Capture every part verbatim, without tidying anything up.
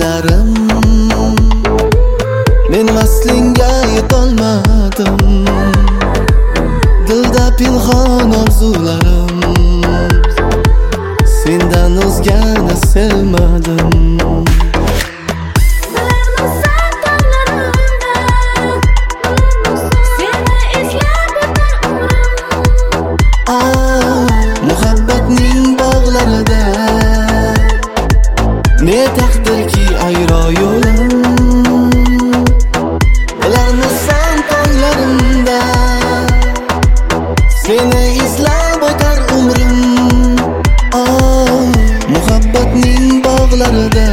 ko'zlarim, men vaslingga yetolmadim. Dilda pinhon orzularim, sendan o'zgani sevmadim. Muhabbatning bog'larida ne taqdirki ayro yo'lim, bilarmisan tonglarimda seni izlab o'tar umrim. Muhabbatning bog'larida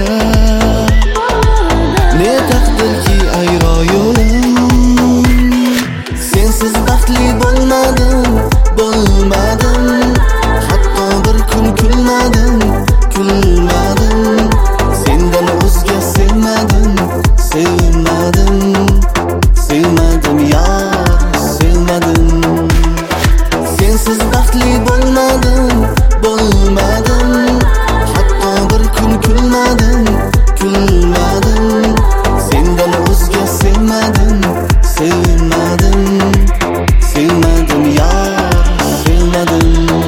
ne taqdirki ayro yo'lim, sensiz baxtli bo'lmadim, bo'lmadim. Hatto bir kun kulmadim, kulmadim. Sendan o'zga sevmadim, sevmadim, sevmadim yar, sevmadim. Sensiz baxtli bo'lmadim, bo'lmadim. Hatto bir kun kulmadim, kulmadim. Sendan o'zga sevmadim, sevmadim, sevmadim yar, sevmadim.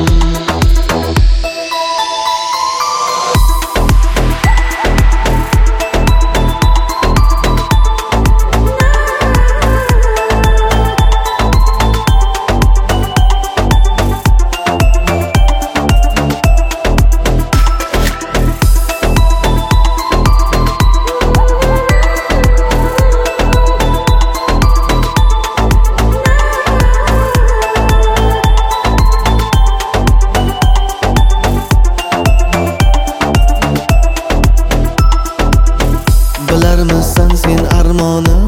Bilarmisan sen armonim,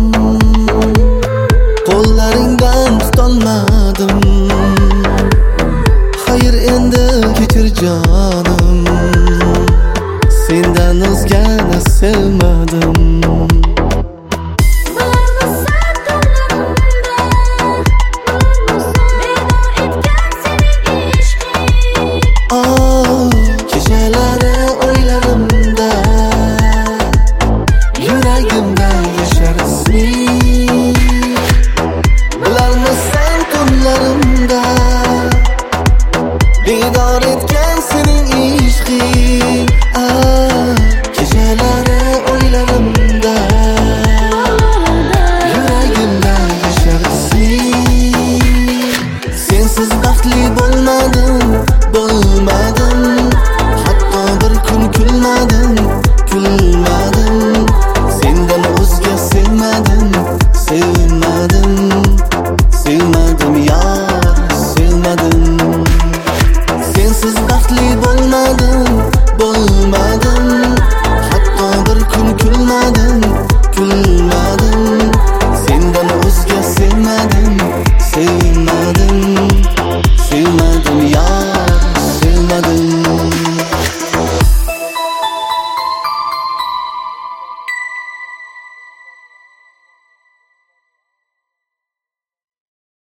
qo'llaringdan tutolmadim. Xayr endi kechir jonim, sendan o'zgani sevmadim. Kechalari o'ylarimda, yuragimda yashar isming. Bilarmisan tunlarimda bedor etgan sening ishqing. Kechalari o'ylarimda, yuragimda yashar isming. Sensiz baxtli bo'lmadim, bo'lmadim. Hatto bir kun kulmadim, kulmadim. Sendan o'zga sevmadim, sevmadim, sevmadim yar, sevmadim. Sensiz baxtli bo'lmadim, bo'lmadim. Hatto bir kun kulmadim, kulmadim. Sendan o'zga sevmadim, sevmadim, sevmadim